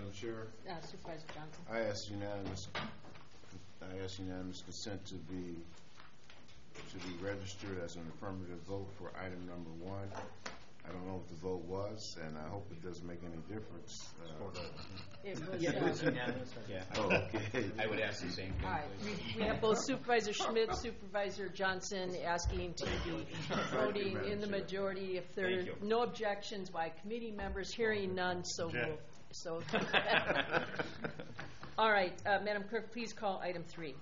Madam Chair, Supervisor Johnson. I ask unanimous consent to be registered as an affirmative vote for item number 1. I don't know what the vote was, and I hope it doesn't make any difference. It was, Yeah, it's unanimous. Yeah. Oh, okay. I would ask the same thing. all right. We have both Supervisor Schmidt, Supervisor Johnson asking to be voting in the majority. If there are no objections by committee members, hearing none, so moved. So, all right, Madam Clerk, please call item 3.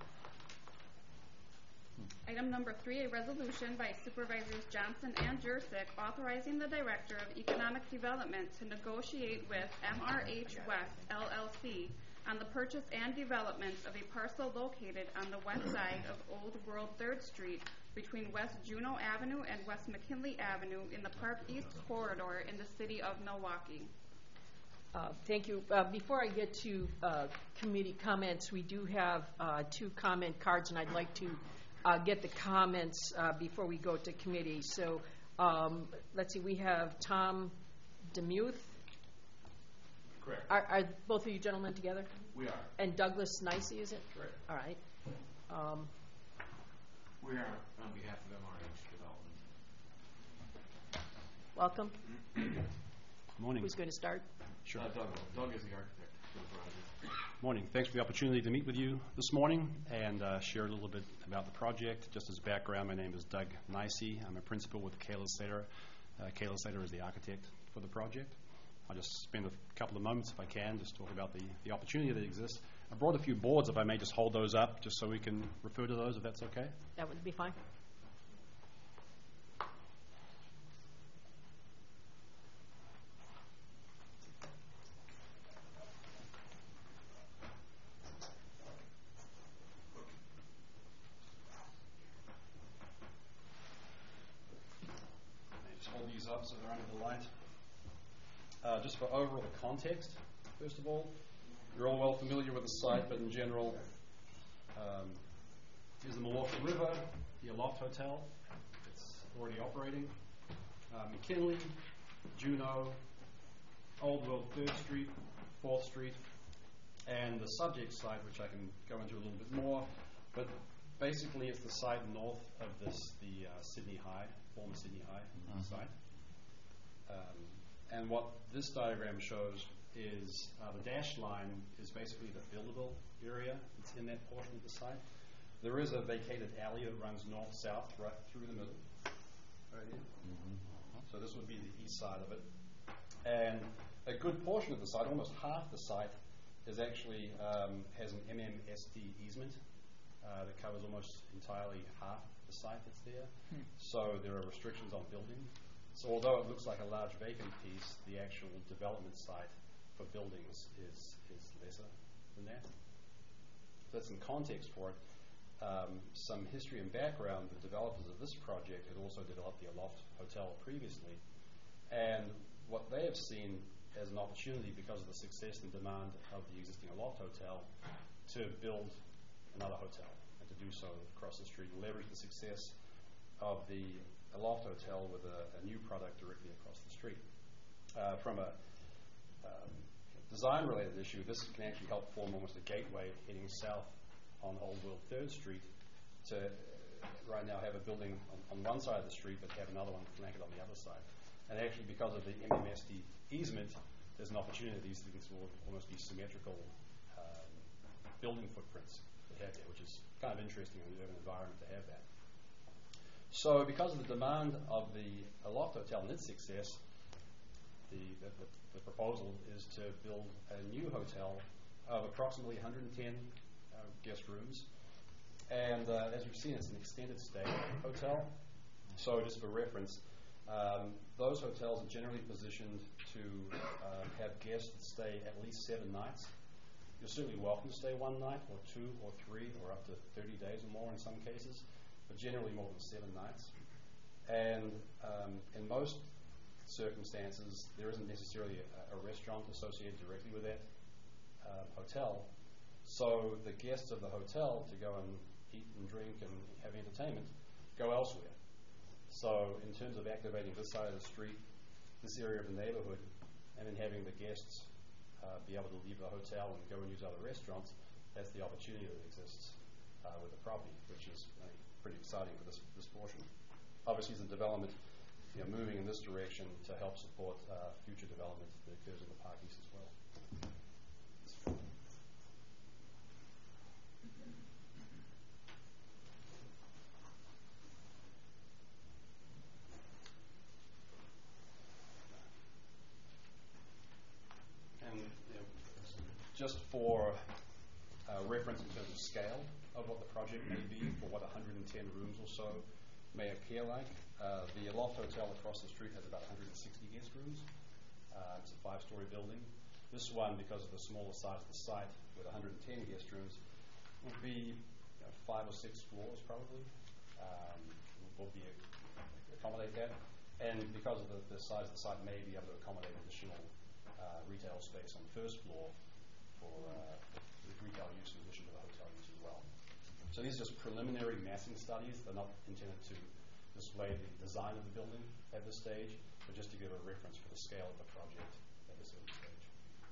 Item number 3, a resolution by Supervisors Johnson and Jurczyk authorizing the Director of Economic Development to negotiate with MRH West LLC on the purchase and development of a parcel located on the west side of Old World 3rd Street between West Juneau Avenue and West McKinley Avenue in the Park East Corridor in the city of Milwaukee. Thank you. Before I get to committee comments, we do have 2 comment cards, and I'd like to get the comments before we go to committee. So let's see, we have Tom Demuth. Correct. Are both of you gentlemen together? We are. And Douglas Nicey, is it? Correct. All right. We are on behalf of MRH Development. Welcome. Morning. Who's going to start? Sure. Doug is the architect for the project. Morning. Thanks for the opportunity to meet with you this morning and share a little bit about the project. Just as background, my name is Doug Nicey. I'm a principal with Kayla Slater. Kayla Slater is the architect for the project. I'll just spend a couple of moments, if I can, just talk about the opportunity that exists. I brought a few boards, if I may just hold those up, just so we can refer to those, if that's okay. That would be fine. Hold these up so they're under the light. Just for overall context, first of all, you're all well familiar with the site, but in general, here's the Milwaukee River, the Aloft Hotel. It's already operating. McKinley, Juneau, Old World 3rd Street, 4th Street, and the subject site, which I can go into a little bit more, but basically it's the site north of the Sydney High, former Sydney High site. And what this diagram shows is the dashed line is basically the buildable area that's in that portion of the site. There is a vacated alley that runs north-south right through the middle, right here. So this would be the east side of it. And a good portion of the site, almost half the site, is actually has an MMSD easement that covers almost entirely half the site that's there. So there are restrictions on building. So although it looks like a large vacant piece, the actual development site for buildings is lesser than that. So that's some context for it. Some history and background, the developers of this project had also developed the Aloft Hotel previously. And what they have seen as an opportunity because of the success and demand of the existing Aloft Hotel to build another hotel and to do so across the street and leverage the success of the Aloft Hotel with a new product directly across the street. From a design-related issue, this can actually help form almost a gateway heading south on Old World 3rd Street to right now have a building on one side of the street but have another one flanked on the other side. And actually, because of the MMSD easement, there's an opportunity these things will almost be symmetrical building footprints to have there, which is kind of interesting in the urban environment to have that. So because of the demand of the Aloft Hotel and its success, the proposal is to build a new hotel of approximately 110 guest rooms. And as you've seen, it's an extended stay hotel. So just for reference, those hotels are generally positioned to have guests that stay at least 7 nights. You're certainly welcome to stay 1 night or 2 or 3 or up to 30 days or more in some cases, but generally more than 7 nights. And in most circumstances, there isn't necessarily a restaurant associated directly with that hotel. So the guests of the hotel to go and eat and drink and have entertainment go elsewhere. So in terms of activating this side of the street, this area of the neighborhood, and then having the guests be able to leave the hotel and go and use other restaurants, that's the opportunity that exists with the property, which is pretty exciting for this portion. Obviously, the development moving in this direction to help support future development that occurs in the Park East as well. And just for reference in terms of scale of what the project may be for what 110 rooms or so may appear like, the Aloft Hotel across the street has about 160 guest rooms. It's a 5-story building. This one, because of the smaller size of the site with 110 guest rooms, will be 5 or 6 floors probably. Will be accommodate that. And because of the size of the site, may be able to accommodate additional retail space on the first floor for retail use in addition to the hotel use as well. So these are just preliminary massing studies. They're not intended to display the design of the building at this stage, but just to give a reference for the scale of the project at this early stage.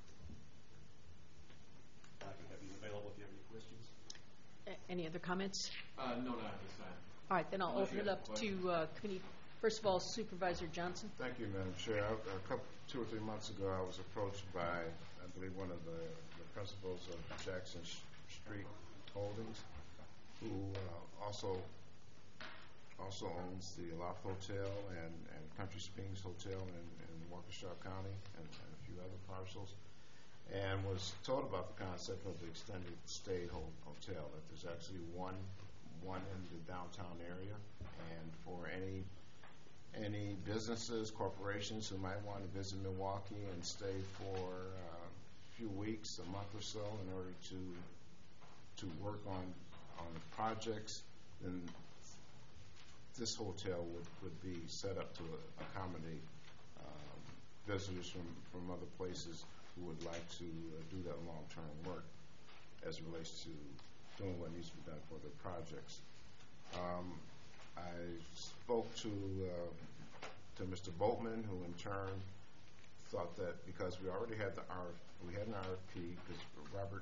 I can have you available if you have any questions. Any other comments? No, not at this time. All right, then I'll Unless open you it have up a to committee. First of all, Supervisor Johnson. Thank you, Madam Chair. 2 or 3 months ago, I was approached by, I believe, one of the principals of Jackson Street Holdings, who also owns the Aloft Hotel and Country Springs Hotel in Waukesha County and a few other parcels, and was told about the concept of the extended stay hotel, that there's actually one in the downtown area, and for any businesses, corporations who might want to visit Milwaukee and stay for a few weeks, a month or so, in order to work on projects, then this hotel would be set up to accommodate visitors from other places who would like to do that long-term work as it relates to doing what needs to be done for their projects. I spoke to Mr. Boatman, who in turn thought that because we already had we had an RFP, because Robert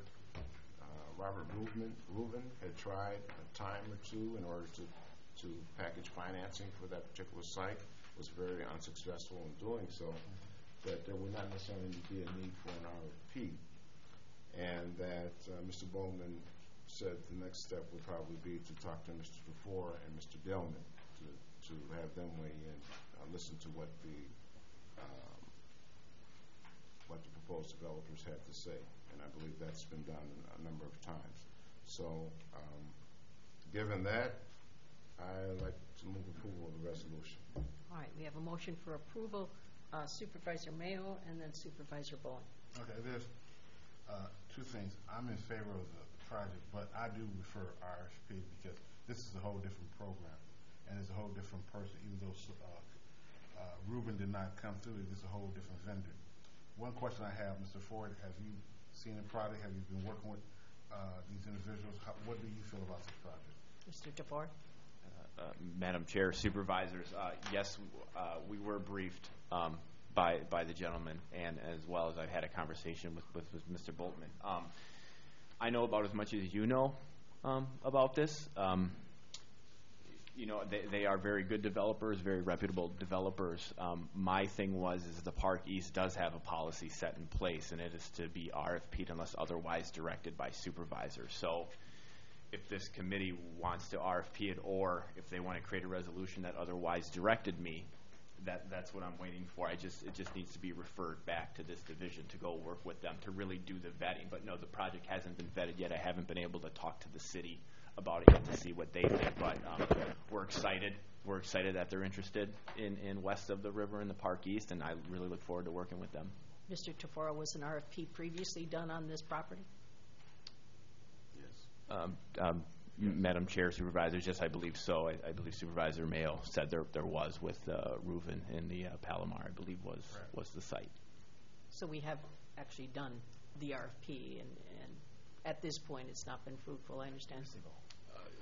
Rubin had tried a time or two in order to package financing for that particular site, was very unsuccessful in doing so, that there would not necessarily be a need for an RFP, and that Mr. Bowman said the next step would probably be to talk to Mr. Dufour and Mr. Delman to have them weigh in, listen to what the proposed developers had to say, and I believe that's been done a number of times. So, given that, I'd like to move approval of the resolution. All right, we have a motion for approval. Supervisor Mayo and then Supervisor Bowen. Okay, there's 2 things. I'm in favor of the project, but I do prefer RFP because this is a whole different program, and it's a whole different person. Even though Reuben did not come through, it's a whole different vendor. One question I have, Mr. Ford, have you seen the project? Have you been working with these individuals? What do you feel about this project? Mr. DeVore. Madam Chair, Supervisors, yes, we were briefed by the gentleman, and as well as I've had a conversation with Mr. Boltman. I know about as much as you know about this. They are very good developers, very reputable developers. My thing is the Park East does have a policy set in place, and it is to be RFP'd unless otherwise directed by supervisors. So if this committee wants to RFP it, or if they want to create a resolution that otherwise directed me, that's what I'm waiting for. It just needs to be referred back to this division to go work with them to really do the vetting. But no, the project hasn't been vetted yet. I haven't been able to talk to the city about it yet to see what they think. But we're excited. We're excited that they're interested in west of the river in the Park East, and I really look forward to working with them. Mr. Tafora, was an RFP previously done on this property? Yes. Madam Chair, Supervisors, yes, I believe so. I believe Supervisor Mayo said there was with Reuven in the Palomar, I believe was the site. So we have actually done the RFP, and at this point it's not been fruitful, I understand.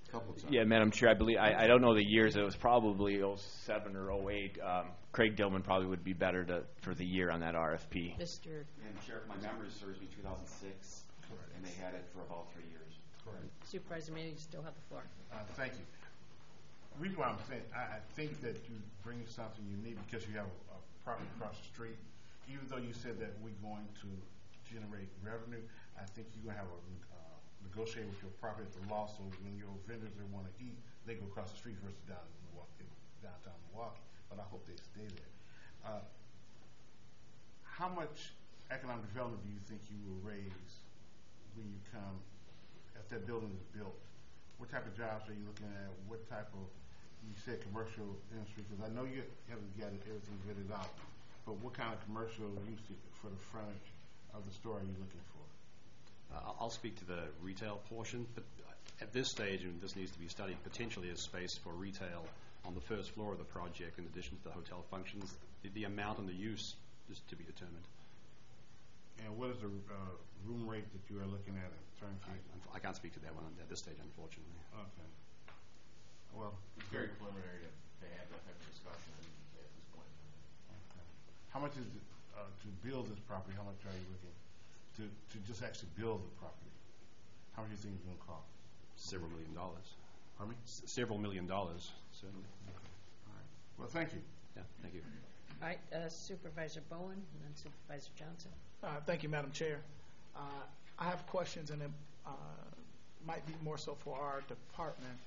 Couple times. Yeah, Madam Chair, I believe, I don't know the years, it was probably '07 or '08. Craig Dillman probably would be better for the year on that RFP. Mr. And Chair, if my memory serves me, 2006, and they had it for about 3 years. Correct. Supervisor Manning, you still have the floor. Thank you. The reason why I'm saying, I think that you bring something unique because you have a property across the street. Even though you said that we're going to generate revenue, I think you're going to have a negotiate with your property at the law, so when your vendors they want to eat, they go across the street versus downtown Milwaukee. But I hope they stay there. How much economic development do you think you will raise when you come, if that building is built? What type of jobs are you looking at? What type of, you said commercial industry, because I know you haven't got everything vetted out, but what kind of commercial use for the frontage of the store are you looking for? I'll speak to the retail portion, but at this stage, and this needs to be studied, potentially a space for retail on the first floor of the project in addition to the hotel functions. The amount and the use is to be determined. And what is the room rate that you are looking at in turnkey? I can't speak to that one at this stage, unfortunately. Okay. Well, It's very preliminary to have that type of discussion at this point. okay. How much is it to build this property? How much are you looking to just actually build the property? How much do you think it's going to cost? Several $1 million. Pardon me? Several $1 million, certainly. All right. Well, thank you. Yeah, thank you. All right, Supervisor Bowen and then Supervisor Johnson. Thank you, Madam Chair. I have questions, and it might be more so for our department.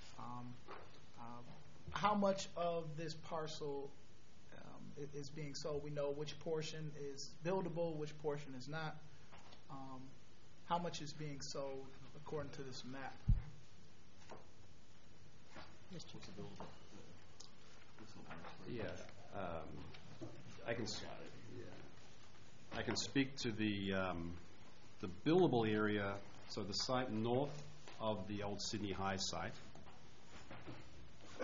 How much of this parcel is being sold? We know which portion is buildable, which portion is not. How much is being sold according to this map? Yeah, I can speak to the buildable area. So the site north of the old Sydney High site. Are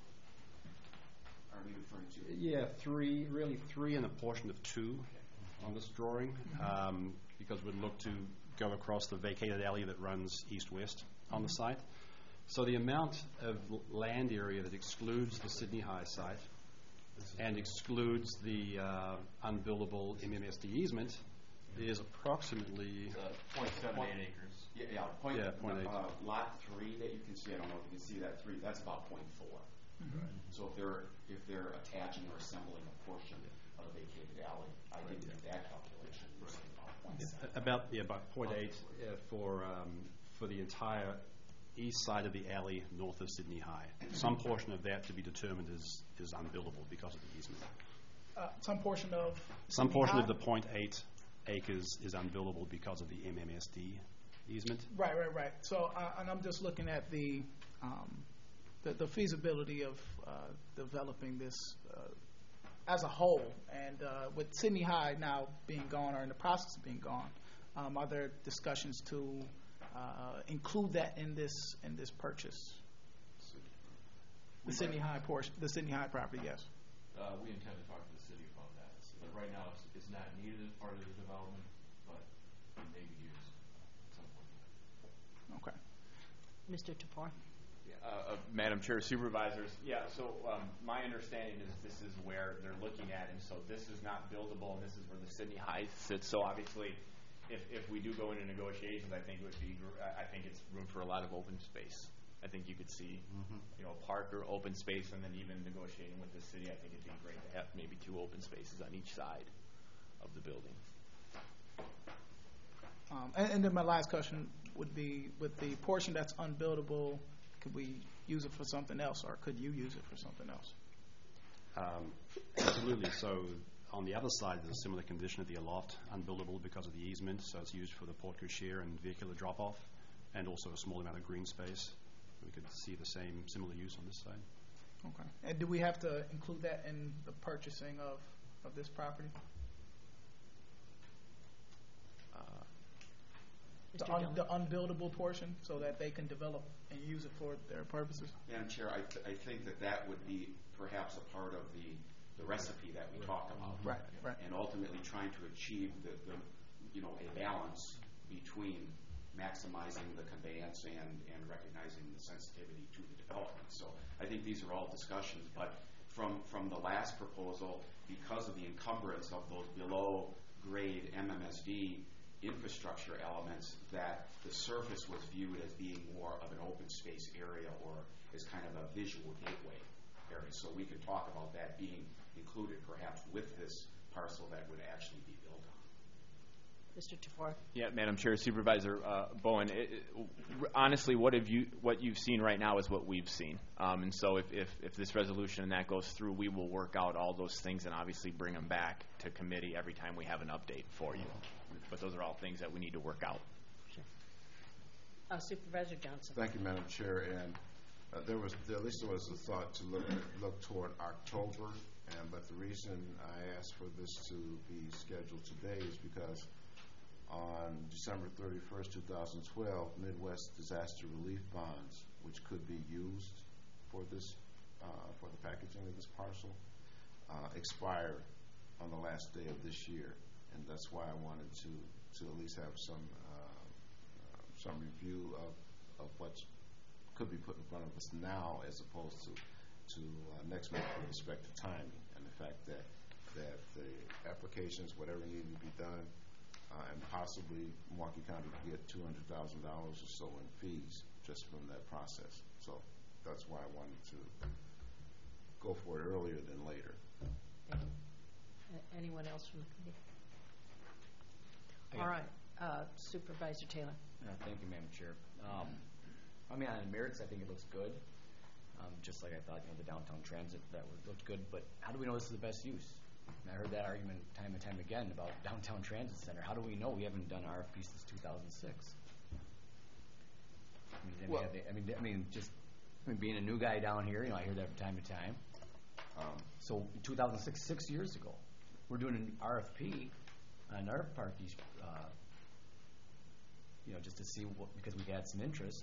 we referring to? Yeah, three and a portion of 2 on this drawing, because we'd look to go across the vacated alley that runs east-west on the site. So the amount of land area that excludes the Sydney High site and excludes the unbuildable MMSD easement is approximately 0.78 acres. Yeah, point, Yeah, 0.8. Lot 3 that you can see, I don't know if you can see that 3, that's about 0.4. So if they're attaching or assembling a portion of a vacated alley, I didn't do that calculation. about 0.8 for the entire east side of the alley north of Sydney High. Some portion of that to be determined is unbuildable because of the easement. Some portion of Some Sydney portion High? of the 0.8 acres is unbuildable because of the MMSD easement. Right. So, and I'm just looking at the feasibility of developing this as a whole, and with Sydney High now being gone or in the process of being gone, are there discussions to include that in this purchase? The Sydney High portion, the Sydney High property, yes. We intend to talk to the city about that. But right now, it's not needed as part of the development, but it may be used at some point. Okay. Mr. Tapar. Madam Chair, Supervisors, so my understanding is this is where they're looking at, and so this is not buildable, and this is where the Sydney High sits. So obviously, if we do go into negotiations, I think it's room for a lot of open space. I think you could see, park or open space, and then even negotiating with the city, I think it'd be great to have maybe 2 open spaces on each side of the building. And then my last question would be, with the portion that's unbuildable, could we use it for something else, or could you use it for something else? Absolutely. So on the other side, there's a similar condition of the aloft, unbuildable because of the easement. So it's used for the porte cochere and vehicular drop-off, and also a small amount of green space. We could see the similar use on this side. Okay. And do we have to include that in the purchasing of this property? The unbuildable portion, so that they can develop and use it for their purposes? Madam Chair, I think that would be perhaps a part of the recipe that we talked about. Right. And ultimately trying to achieve a balance between maximizing the conveyance and recognizing the sensitivity to the development. So I think these are all discussions, but from the last proposal, because of the encumbrance of those below grade MMSD infrastructure elements, that the surface was viewed as being more of an open space area or as kind of a visual gateway area. So we could talk about that being included perhaps with this parcel that would actually be built on. Mr. Tafour? Yeah, Madam Chair, Supervisor Bowen, honestly, what you've seen right now is what we've seen. And so if this resolution and that goes through, we will work out all those things and obviously bring them back to committee every time we have an update for you. But those are all things that we need to work out. Sure. Supervisor Johnson. Thank you, Madam Chair. And there was a thought to look toward October, but the reason I asked for this to be scheduled today is because on December 31st, 2012, Midwest Disaster Relief Bonds, which could be used for this, for the packaging of this parcel, expire on the last day of this year, and that's why I wanted to at least have some review of what could be put in front of us now, as opposed to next month with respect to timing and the fact that the applications, whatever needed to be done. And possibly Milwaukee County could get $200,000 or so in fees just from that process. So that's why I wanted to go for it earlier than later. Anyone else from the committee? All right, Supervisor Taylor. Thank you, Madam Chair. I mean, on the merits, I think it looks good. Just like I thought, the downtown transit that looked good. But how do we know this is the best use? And I heard that argument time and time again about downtown transit center. How do we know? We haven't done RFP since 2006. Being a new guy down here, I hear that from time to time. So in 2006, 6 years ago, we're doing an RFP on our park, just to see because we had some interest.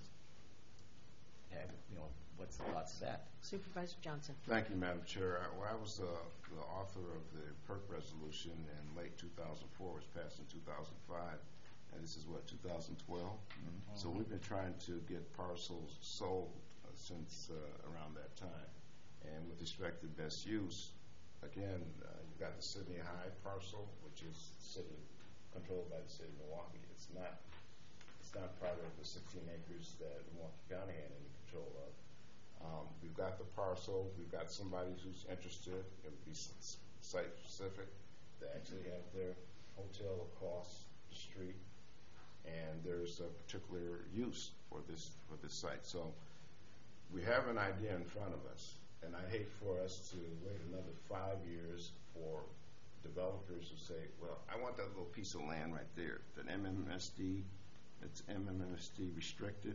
What's the thoughts of that? Supervisor Johnson. Thank you, Madam Chair. I was the author of the PERC resolution in late 2004. It was passed in 2005, and this is 2012. So we've been trying to get parcels sold since around that time. And with respect to best use, again, you've got the Sydney High parcel, which is controlled by the city of Milwaukee. It's not part of the 16 acres that Milwaukee County had any control of. We've got the parcel. We've got somebody who's interested. It would be site-specific. They actually have their hotel across the street, and there's a particular use for this site. So we have an idea in front of us, and I'd hate for us to wait another 5 years for developers who say, well, I want that little piece of land right there, that MMSD, it's MMSD restricted.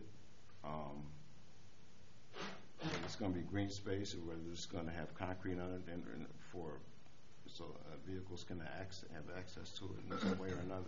Whether it's going to be green space or whether it's going to have concrete on it so vehicles can have access to it in some way or another.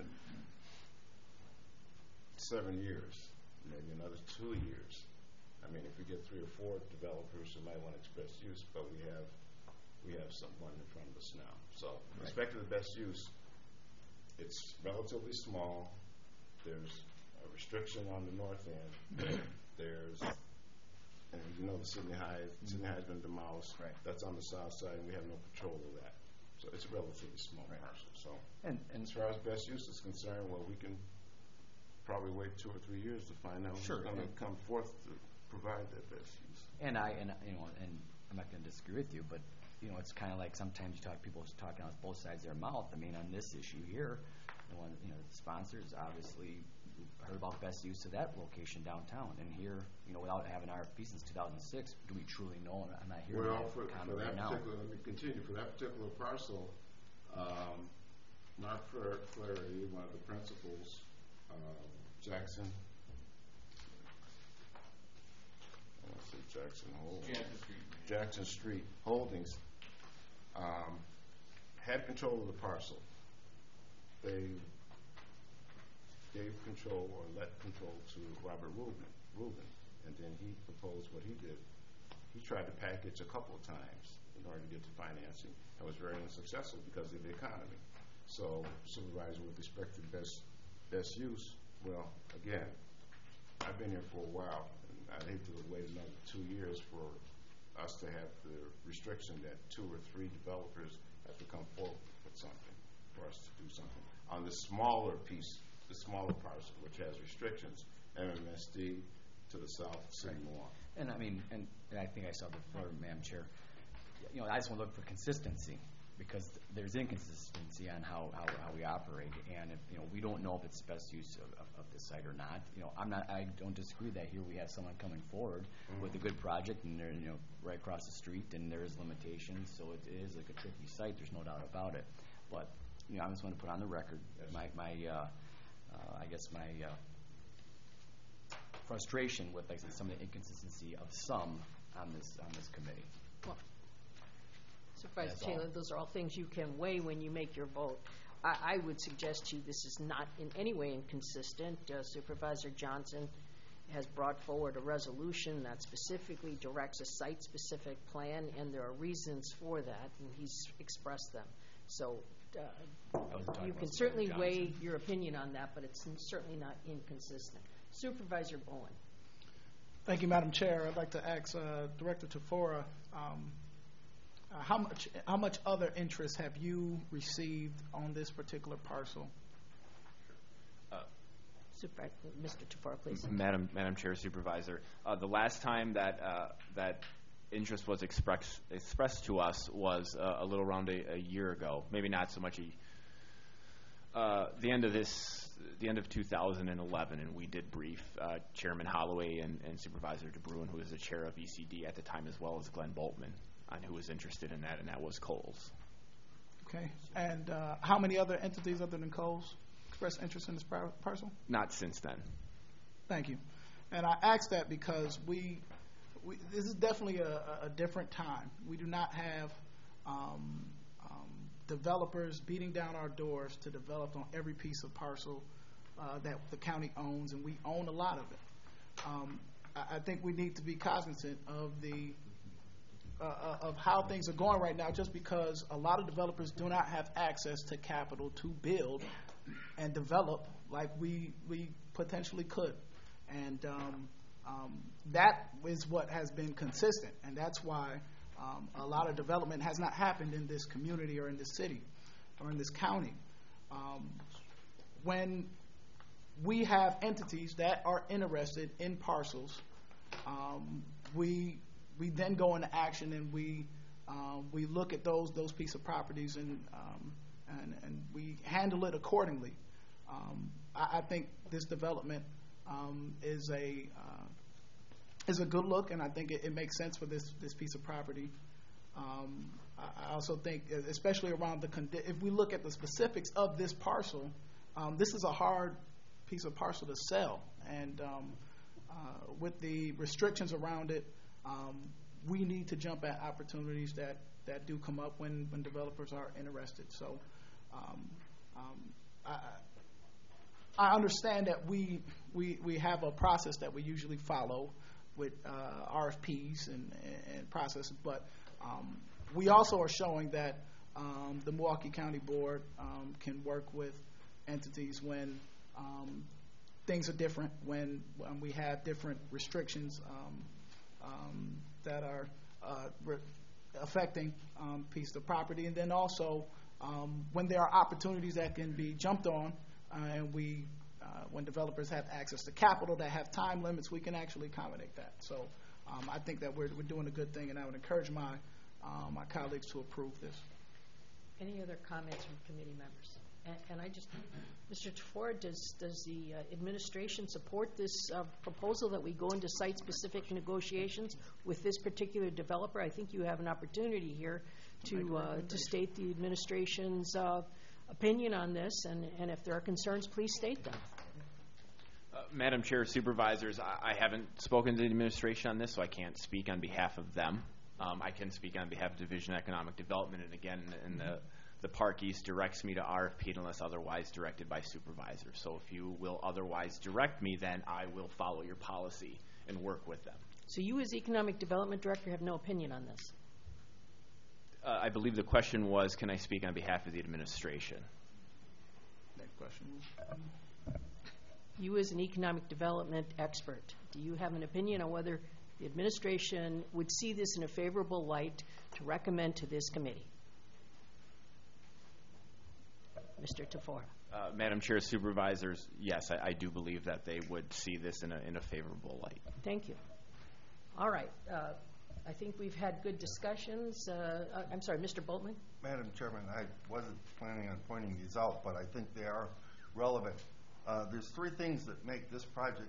7 years, maybe another 2 years. I mean, if we get 3 or 4 developers who might want to express use, but we have someone in front of us now. So, with respect to the best use, it's relatively small. There's a restriction on the north end. There's the Sydney High has been demolished. Right. That's on the south side, and we have no control of that. So it's a relatively small parcel. So, and as far as best use is concerned, well, we can probably wait 2 or 3 years to find out who's going to come forth to provide that best use. And I'm not going to disagree with you, but it's kind of like sometimes people talking on both sides of their mouth. I mean, on this issue here, the sponsors obviously heard about best use of that location downtown, and here, without having RFP since 2006, do we truly know? I'm not hearing for that particular. Let me continue. For that particular parcel, Mark Flaherty, one of the principals, Jackson. I want to say Jackson Street Holdings had control of the parcel. They gave control or let control to Robert Rubin, and then he proposed what he did. He tried to package a couple of times in order to get the financing. That was very unsuccessful because of the economy. So, Supervisor, with respect to best use, well, again, I've been here for a while, and I'd hate to wait another 2 years for us to have the restriction that 2 or 3 developers have to come forward with something for us to do something. On the smaller piece, the smaller parcel, which has restrictions, MMSD to the south, City Milwaukee. And I mean, and I think I saw before, Madam Chair, you know, I just want to look for consistency, because there's inconsistency on how we operate, and if, you know, we don't know if it's best use of the site or not. You know, I don't disagree that here we have someone coming forward with a good project, and they're, you know, right across the street, and there's limitations, so it is like a tricky site, there's no doubt about it. But, you know, I just want to put on the record I guess my frustration with, like, some of the inconsistency of some on this committee. Well, Supervisor Taylor, those are all things you can weigh when you make your vote. I would suggest to you this is not in any way inconsistent. Supervisor Johnson has brought forward a resolution that specifically directs a site-specific plan, and there are reasons for that, and he's expressed them. So you can certainly weigh your opinion on that, but it's certainly not inconsistent. Supervisor Bowen. Thank you, Madam Chair. I'd like to ask Director Tafora, how much other interest have you received on this particular parcel? Mr. Tafora, please. Madam Chair, Supervisor, the last time that interest was expressed to us was a little around a year ago. Maybe not so much the end of 2011, and we did brief Chairman Holloway and Supervisor DeBruin, who was the chair of ECD at the time, as well as Glenn Boltman, on who was interested in that, and that was Kohl's. Okay. And how many other entities other than Kohl's expressed interest in this parcel? Not since then. Thank you. And I ask that because this is definitely a different time. We do not have developers beating down our doors to develop on every piece of parcel that the county owns, and we own a lot of it. I think we need to be cognizant of of how things are going right now, just because a lot of developers do not have access to capital to build and develop like we potentially could. And that is what has been consistent, and that's why a lot of development has not happened in this community or in this city or in this county. When we have entities that are interested in parcels, we then go into action, and we look at those piece of properties, and we handle it accordingly. I think this development is a good look, and I think it makes sense for this piece of property. I also think, especially around if we look at the specifics of this parcel, this is a hard piece of parcel to sell, and with the restrictions around it, we need to jump at opportunities that do come up when developers are interested. So I understand that we have a process that we usually follow with RFPs and processes, but we also are showing that the Milwaukee County Board can work with entities when things are different, when we have different restrictions that are affecting piece of property, and then also when there are opportunities that can be jumped on, and when developers have access to capital that have time limits, we can actually accommodate that. So I think that we're doing a good thing, and I would encourage my colleagues to approve this. Any other comments from committee members? And Mr. Tafora, does the administration support this proposal that we go into site-specific negotiations with this particular developer? I think you have an opportunity here to state the administration's opinion on this, and if there are concerns, please state them. Madam Chair, Supervisors, I haven't spoken to the administration on this, so I can't speak on behalf of them. I can speak on behalf of Division of Economic Development, and again, the Park East directs me to RFP unless otherwise directed by supervisors. So if you will otherwise direct me, then I will follow your policy and work with them. So you as Economic Development Director have no opinion on this? I believe the question was, can I speak on behalf of the administration? Next question. you as an economic development expert, do you have an opinion on whether the administration would see this in a favorable light to recommend to this committee? Mr. Tafora. Madam Chair, Supervisors, yes, I do believe that they would see this in a favorable light. Thank you. All right. I think we've had good discussions. I'm sorry, Mr. Boltman? Madam Chairman, I wasn't planning on pointing these out, but I think they are relevant. There's three things that make this project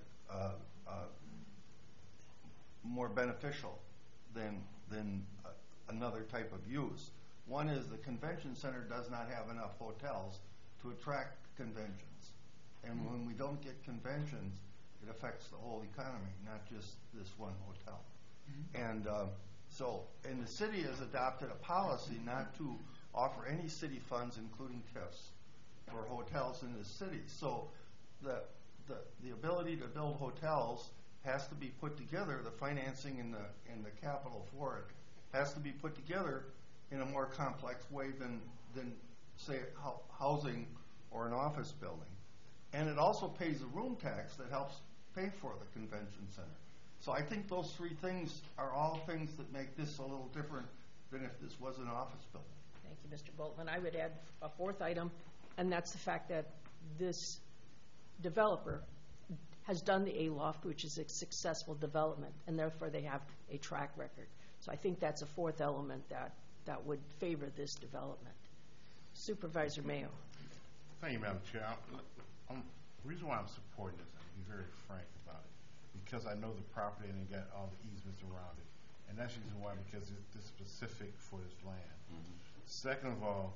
more beneficial than another type of use. One is the convention center does not have enough hotels to attract conventions. And when we don't get conventions, it affects the whole economy, not just this one hotel. And and the city has adopted a policy not to offer any city funds, including TIFs, for hotels in the city. So the ability to build hotels has to be put together. The financing and the capital for it has to be put together in a more complex way than say housing or an office building. And it also pays a room tax that helps pay for the convention center. So I think those three things are all things that make this a little different than if this was an office building. Thank you, Mr. Boltman. I would add a fourth item, and that's the fact that this developer has done the A-Loft, which is a successful development, and therefore they have a track record. So I think that's a fourth element that would favor this development. Supervisor Mayo. Thank you, Madam Chair. The reason why I'm supporting this, I'll be very frank about it, because I know the property and it got all the easements around it. And that's the reason why, because it's specific for this land. Second of all,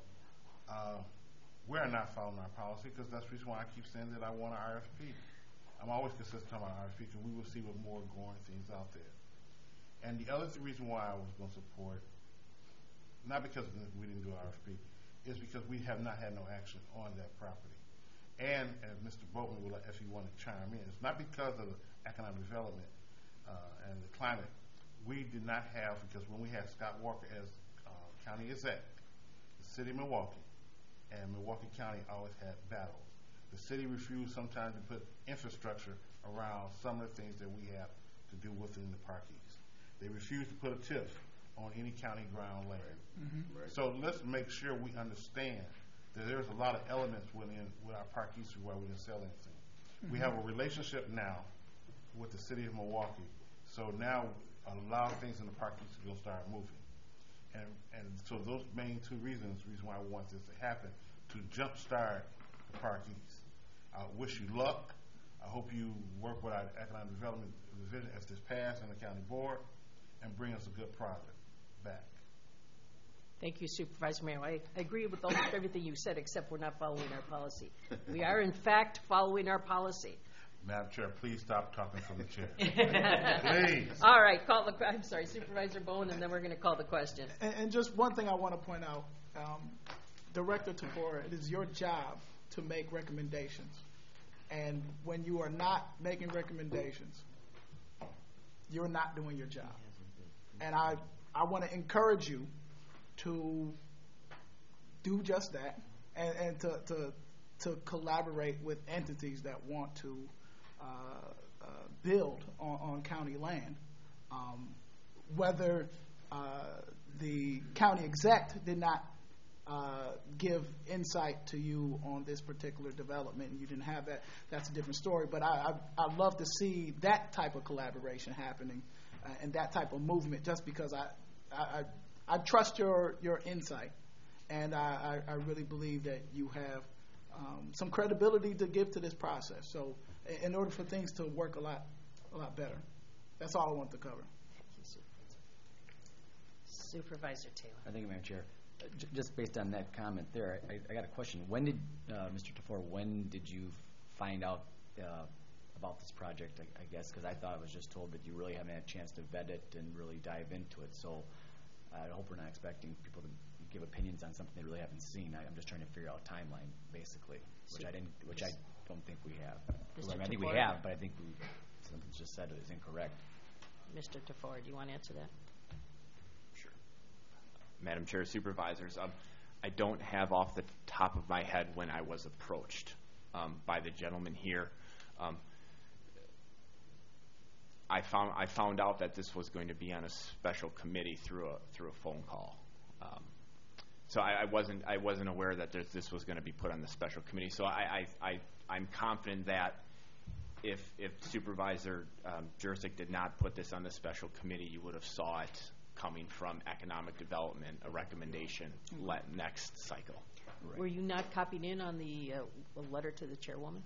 we are not following our policy, because that's the reason why I keep saying that I want an RFP. I'm always consistent on my RFP, because we will see what more growing things out there. And the other reason why I was going to support, not because we didn't do an RFP, is because we have not had no action on that property. And as Mr. Boltman would, if you want to chime in, it's not because of the economic development and the climate. We did not have, because when we had Scott Walker as county exec, the city of Milwaukee and Milwaukee County always had battles. The city refused sometimes to put infrastructure around some of the things that we have to do within the parkees. They refused to put a TIF on any county ground land. Right. So let's make sure we understand that there's a lot of elements with our parkees where we didn't sell anything. We have a relationship now with the city of Milwaukee. So now a lot of things in the parkees are going to start moving. And so those main two reasons why I want this to happen, to jumpstart the parkees. I wish you luck. I hope you work with our economic development division as this passed and the county board and bring us a good product back. Thank you, Supervisor Mayo. I agree with almost everything you said, except we're not following our policy. We are, in fact, following our policy. Madam Chair, please stop talking from the chair. Please. All right, I'm sorry, Supervisor Bowen, and then we're going to call the question. And just one thing I want to point out, Director Tafora, it is your job to make recommendations. And when you are not making recommendations, you're not doing your job. And I want to encourage you to do just that and to collaborate with entities that want to build on county land. Whether the county exec did not give insight to you on this particular development and you didn't have that, that's a different story. But I'd love to see that type of collaboration happening and that type of movement, just because I trust your insight, and I really believe that you have some credibility to give to this process. So in order for things to work a lot better, that's all I want to cover. Thank you, Supervisor Taylor. Thank you, Madam Chair. Just based on that comment there, I got a question. When did, Mr. Tafora, when did you find out about this project, I guess? Because I thought I was just told that you really haven't had a chance to vet it and really dive into it. So I hope we're not expecting people to give opinions on something they really haven't seen. I'm just trying to figure out a timeline, basically, which I don't think we have. I think we have, but I think something's just said is incorrect. Mr. Tafora, do you want to answer that? Sure. Madam Chair, Supervisors, I don't have off the top of my head when I was approached by the gentleman here. I found out that this was going to be on a special committee through a phone call. So I wasn't aware that this was going to be put on the special committee. So I'm confident that if Supervisor Jurczyk did not put this on the special committee, you would have saw it coming from Economic Development, a recommendation next cycle. Right. Were you not copied in on the letter to the chairwoman?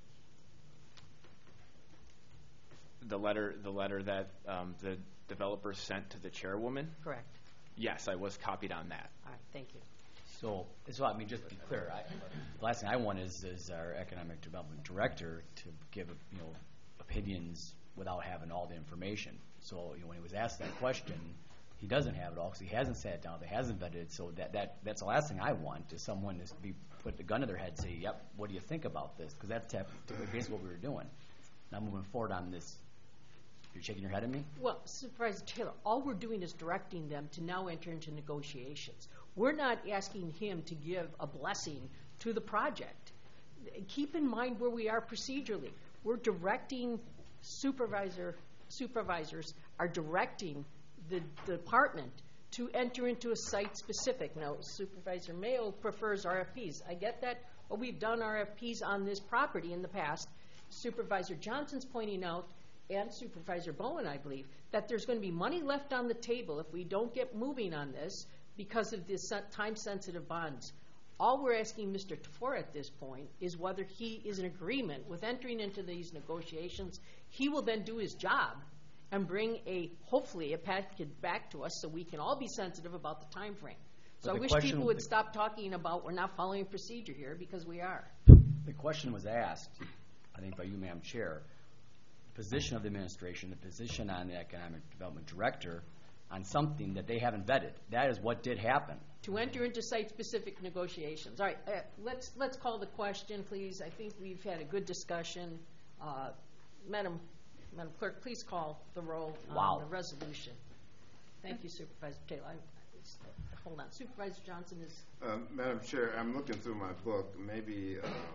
The letter that the developer sent to the chairwoman? Correct. Yes, I was copied on that. All right, thank you. So I mean, just to be clear, the last thing I want is our economic development director to give opinions without having all the information. So when he was asked that question, he doesn't have it all because he hasn't sat down, they hasn't vetted it. So that's the last thing I want is someone to be put the gun to their head and say, "Yep, what do you think about this?" Because that's basically what we were doing. Now moving forward on this. You're shaking your head at me? Well, Supervisor Taylor, all we're doing is directing them to now enter into negotiations. We're not asking him to give a blessing to the project. Keep in mind where we are procedurally. We're directing supervisors are directing the department to enter into a site-specific. Now, Supervisor Mayo prefers RFPs. I get that. Well, we've done RFPs on this property in the past. Supervisor Johnson's pointing out, and Supervisor Bowen, I believe, that there's going to be money left on the table if we don't get moving on this because of this time-sensitive bonds. All we're asking Mr. Tafora at this point is whether he is in agreement with entering into these negotiations. He will then do his job and bring hopefully a package back to us so we can all be sensitive about the time frame. So I wish people would stop talking about we're not following procedure here, because we are. The question was asked, I think by you, Madam Chair, the position of the administration, the position on the Economic Development Director on something that they haven't vetted. That is what did happen. To enter into site-specific negotiations. All right, let's call the question, please. I think we've had a good discussion. Madam Clerk, please call the roll on the resolution. Thank you, Supervisor Taylor. Hold on. Supervisor Johnson is... Madam Chair, I'm looking through my book. Maybe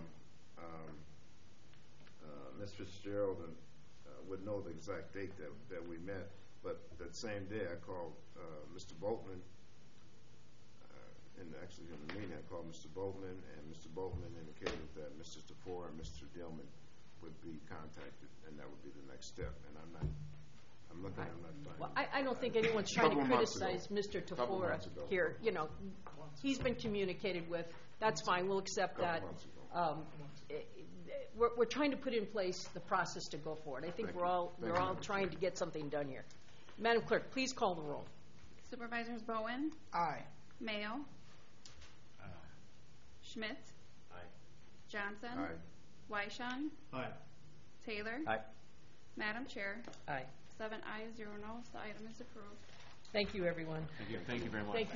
Ms. Fitzgerald would know the exact date that we met, but that same day I called Mr. Boatman, and actually in the meeting I called Mr. Boatman, and Mr. Boatman indicated that Mr. Tafora and Mr. Dillman would be contacted, and that would be the next step. And I'm not finding. Well, I don't think anyone's trying to criticize Mr. Tafora here. You know, he's been communicated with. That's fine. We'll accept that. We're trying to put in place the process to go forward. I think we're all trying to get something done here. Madam Clerk, please call the roll. Supervisors Bowen? Aye. Mayo? Schmidt? Aye. Johnson? Aye. Weishon? Aye. Taylor? Aye. Madam Chair? Aye. 7 ayes, 0 noes. The item is approved. Thank you, everyone. Thank you very much. Thank you.